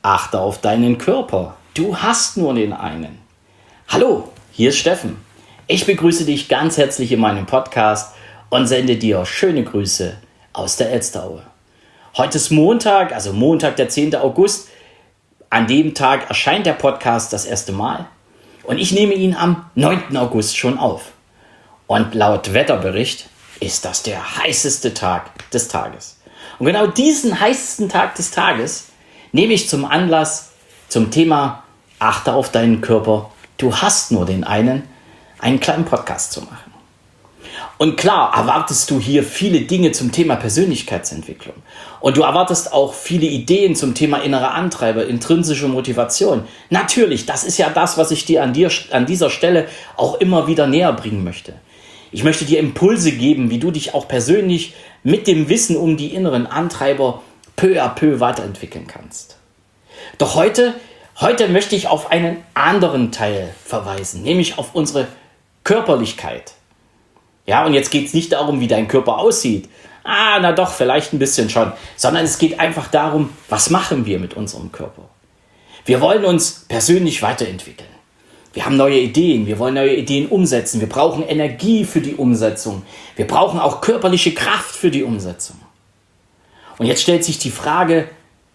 Achte auf deinen Körper. Du hast nur den einen. Hallo, hier ist Steffen. Ich begrüße dich ganz herzlich in meinem Podcast und sende dir schöne Grüße aus der Elsteraue. Heute ist Montag, also Montag, der 10. August. An dem Tag erscheint der Podcast das erste Mal. Und ich nehme ihn am 9. August schon auf. Und laut Wetterbericht ist das der heißeste Tag des Tages. Und genau diesen heißesten Tag des Tages nehme ich zum Anlass zum Thema Achte auf deinen Körper, du hast nur den einen kleinen Podcast zu machen. Und klar erwartest du hier viele Dinge zum Thema Persönlichkeitsentwicklung. Und du erwartest auch viele Ideen zum Thema innere Antreiber, intrinsische Motivation. Natürlich, das ist ja das, was ich dir an dieser Stelle auch immer wieder näher bringen möchte. Ich möchte dir Impulse geben, wie du dich auch persönlich mit dem Wissen um die inneren Antreiber peu à peu weiterentwickeln kannst. Doch heute möchte ich auf einen anderen Teil verweisen, nämlich auf unsere Körperlichkeit. Ja, und jetzt geht es nicht darum, wie dein Körper aussieht. Na doch, vielleicht ein bisschen schon. Sondern es geht einfach darum, was machen wir mit unserem Körper? Wir wollen uns persönlich weiterentwickeln. Wir haben neue Ideen, wir wollen neue Ideen umsetzen. Wir brauchen Energie für die Umsetzung. Wir brauchen auch körperliche Kraft für die Umsetzung. Und jetzt stellt sich die Frage,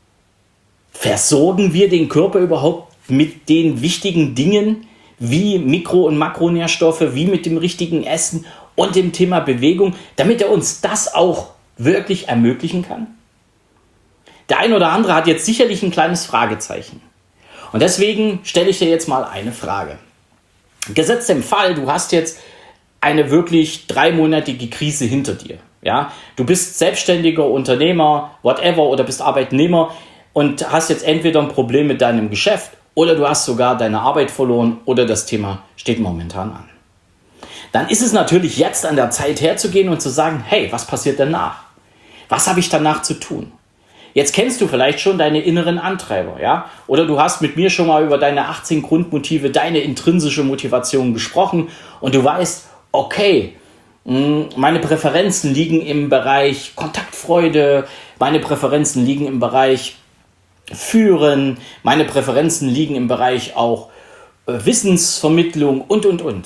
versorgen wir den Körper überhaupt mit den wichtigen Dingen wie Mikro- und Makronährstoffe, wie mit dem richtigen Essen und dem Thema Bewegung, damit er uns das auch wirklich ermöglichen kann? Der ein oder andere hat jetzt sicherlich ein kleines Fragezeichen. Und deswegen stelle ich dir jetzt mal eine Frage. Gesetzt im Fall, du hast jetzt eine wirklich 3-monatige Krise hinter dir. Ja? Du bist selbstständiger Unternehmer, whatever, oder bist Arbeitnehmer und hast jetzt entweder ein Problem mit deinem Geschäft oder du hast sogar deine Arbeit verloren oder das Thema steht momentan an. Dann ist es natürlich jetzt an der Zeit herzugehen und zu sagen, hey, was passiert danach? Was habe ich danach zu tun? Jetzt kennst du vielleicht schon deine inneren Antreiber, ja? Oder du hast mit mir schon mal über deine 18 Grundmotive, deine intrinsische Motivation gesprochen und du weißt, okay, meine Präferenzen liegen im Bereich Kontaktfreude, meine Präferenzen liegen im Bereich Führen, meine Präferenzen liegen im Bereich auch Wissensvermittlung und.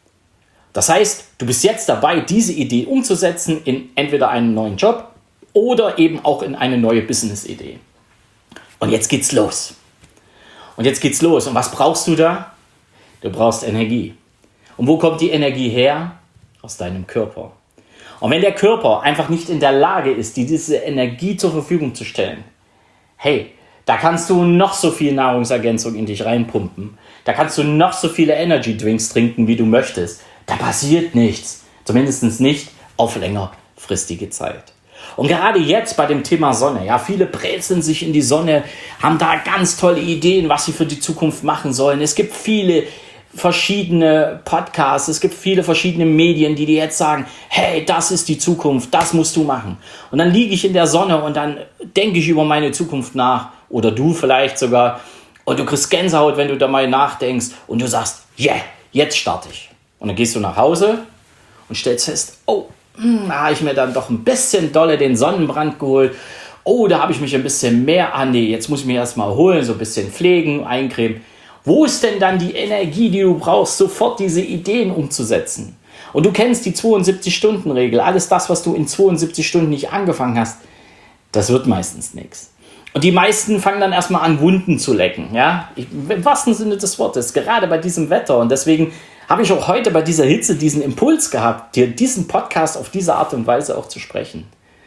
Das heißt, du bist jetzt dabei, diese Idee umzusetzen in entweder einen neuen Job oder eben auch in eine neue Business-Idee. Und jetzt geht's los. Und was brauchst du da? Du brauchst Energie. Und wo kommt die Energie her? Aus deinem Körper. Und wenn der Körper einfach nicht in der Lage ist, dir diese Energie zur Verfügung zu stellen, hey, da kannst du noch so viel Nahrungsergänzung in dich reinpumpen. Da kannst du noch so viele Energy Drinks trinken, wie du möchtest. Da passiert nichts. Zumindest nicht auf längerfristige Zeit. Und gerade jetzt bei dem Thema Sonne, ja, viele brezeln sich in die Sonne, haben da ganz tolle Ideen, was sie für die Zukunft machen sollen. Es gibt viele verschiedene Podcasts, es gibt viele verschiedene Medien, die dir jetzt sagen, hey, das ist die Zukunft, das musst du machen. Und dann liege ich in der Sonne und dann denke ich über meine Zukunft nach, oder du vielleicht sogar, und du kriegst Gänsehaut, wenn du da mal nachdenkst und du sagst, yeah, jetzt starte ich. Und dann gehst du nach Hause und stellst fest, da habe ich mir dann doch ein bisschen dolle den Sonnenbrand geholt. Da habe ich mich ein bisschen mehr jetzt muss ich mich erstmal holen, so ein bisschen pflegen, eincremen. Wo ist denn dann die Energie, die du brauchst, sofort diese Ideen umzusetzen? Und du kennst die 72-Stunden-Regel. Alles das, was du in 72 Stunden nicht angefangen hast, das wird meistens nichts. Und die meisten fangen dann erstmal an, Wunden zu lecken. Ja? Im wahrsten Sinne des Wortes, gerade bei diesem Wetter. Und deswegen habe ich auch heute bei dieser Hitze diesen Impuls gehabt, dir diesen Podcast auf diese Art und Weise auch zu sprechen.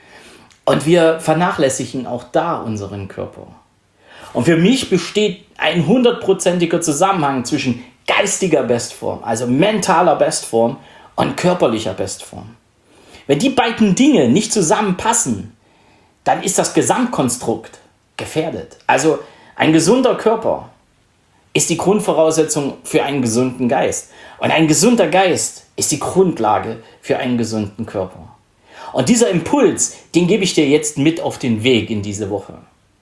Und wir vernachlässigen auch da unseren Körper. Und für mich besteht ein 100%iger Zusammenhang zwischen geistiger Bestform, also mentaler Bestform, und körperlicher Bestform. Wenn die beiden Dinge nicht zusammenpassen, dann ist das Gesamtkonstrukt gefährdet. Also ein gesunder Körper ist die Grundvoraussetzung für einen gesunden Geist. Und ein gesunder Geist ist die Grundlage für einen gesunden Körper. Und dieser Impuls, den gebe ich dir jetzt mit auf den Weg in diese Woche.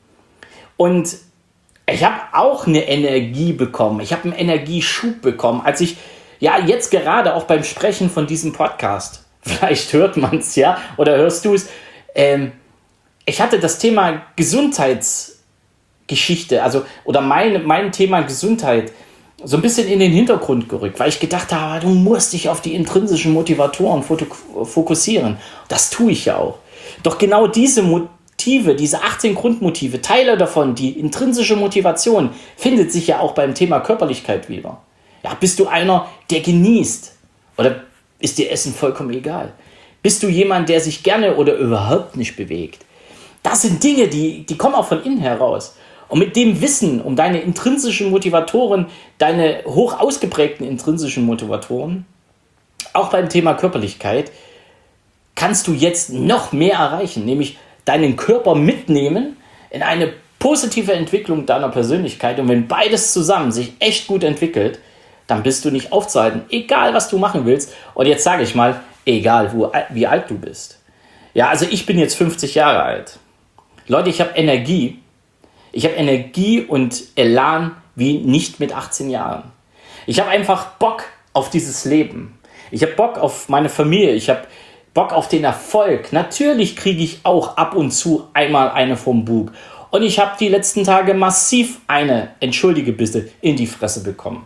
Und ich habe auch eine Energie bekommen. Ich habe einen Energieschub bekommen, als ich jetzt gerade auch beim Sprechen von diesem Podcast, vielleicht hört man es oder hörst du es, ich hatte das Thema Geschichte, also oder mein Thema Gesundheit so ein bisschen in den Hintergrund gerückt, weil ich gedacht habe, du musst dich auf die intrinsischen Motivatoren fokussieren. Das tue ich ja auch. Doch genau diese Motive, diese 18 Grundmotive, Teile davon, die intrinsische Motivation, findet sich ja auch beim Thema Körperlichkeit wieder. Ja, bist du einer, der genießt? Oder ist dir Essen vollkommen egal? Bist du jemand, der sich gerne oder überhaupt nicht bewegt? Das sind Dinge, die kommen auch von innen heraus. Und mit dem Wissen um deine intrinsischen Motivatoren, deine hoch ausgeprägten intrinsischen Motivatoren, auch beim Thema Körperlichkeit, kannst du jetzt noch mehr erreichen, nämlich deinen Körper mitnehmen in eine positive Entwicklung deiner Persönlichkeit. Und wenn beides zusammen sich echt gut entwickelt, dann bist du nicht aufzuhalten, egal was du machen willst. Und jetzt sage ich mal, egal wie alt du bist. Ja, also ich bin jetzt 50 Jahre alt. Leute, ich habe Energie. Ich habe Energie und Elan wie nicht mit 18 Jahren. Ich habe einfach Bock auf dieses Leben. Ich habe Bock auf meine Familie. Ich habe Bock auf den Erfolg. Natürlich kriege ich auch ab und zu einmal eine vom Bug. Und ich habe die letzten Tage massiv eine, entschuldige bitte, in die Fresse bekommen.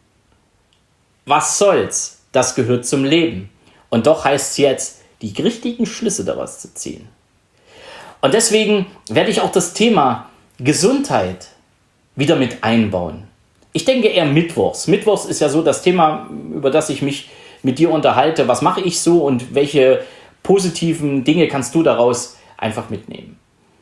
Was soll's? Das gehört zum Leben. Und doch heißt es jetzt, die richtigen Schlüsse daraus zu ziehen. Und deswegen werde ich auch das Thema Gesundheit wieder mit einbauen. Ich denke eher mittwochs. Mittwochs ist ja so das Thema, über das ich mich mit dir unterhalte. Was mache ich so und welche positiven Dinge kannst du daraus einfach mitnehmen?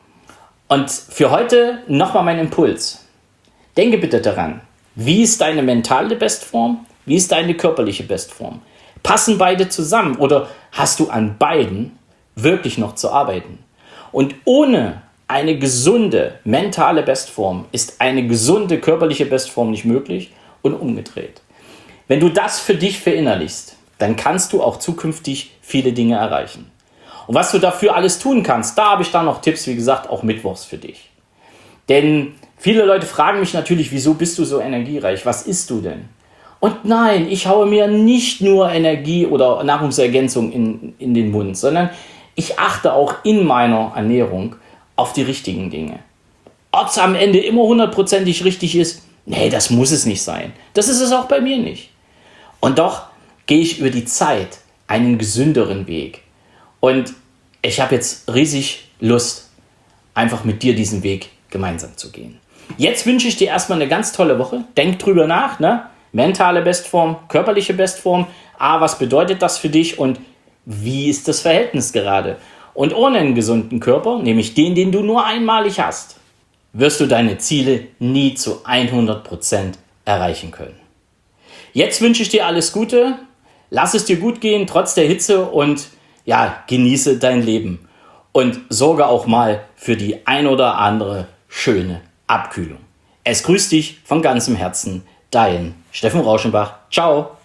Und für heute nochmal mein Impuls. Denke bitte daran, wie ist deine mentale Bestform? Wie ist deine körperliche Bestform? Passen beide zusammen oder hast du an beiden wirklich noch zu arbeiten? Und ohne eine gesunde mentale Bestform ist eine gesunde körperliche Bestform nicht möglich und umgedreht. Wenn du das für dich verinnerlichst, dann kannst du auch zukünftig viele Dinge erreichen. Und was du dafür alles tun kannst, da habe ich dann noch Tipps, wie gesagt, auch mittwochs für dich. Denn viele Leute fragen mich natürlich, wieso bist du so energiereich? Was isst du denn? Und nein, ich haue mir nicht nur Energie oder Nahrungsergänzung in den Mund, sondern ich achte auch in meiner Ernährung auf die richtigen Dinge. Ob es am Ende immer 100%ig richtig ist, nee, das muss es nicht sein. Das ist es auch bei mir nicht. Und doch gehe ich über die Zeit einen gesünderen Weg. Und ich habe jetzt riesig Lust, einfach mit dir diesen Weg gemeinsam zu gehen. Jetzt wünsche ich dir erstmal eine ganz tolle Woche. Denk drüber nach, ne? Mentale Bestform, körperliche Bestform. Was bedeutet das für dich und wie ist das Verhältnis gerade? Und ohne einen gesunden Körper, nämlich den du nur einmalig hast, wirst du deine Ziele nie zu 100% erreichen können. Jetzt wünsche ich dir alles Gute, lass es dir gut gehen, trotz der Hitze und ja, genieße dein Leben. Und sorge auch mal für die ein oder andere schöne Abkühlung. Es grüßt dich von ganzem Herzen, dein Steffen Rauschenbach. Ciao.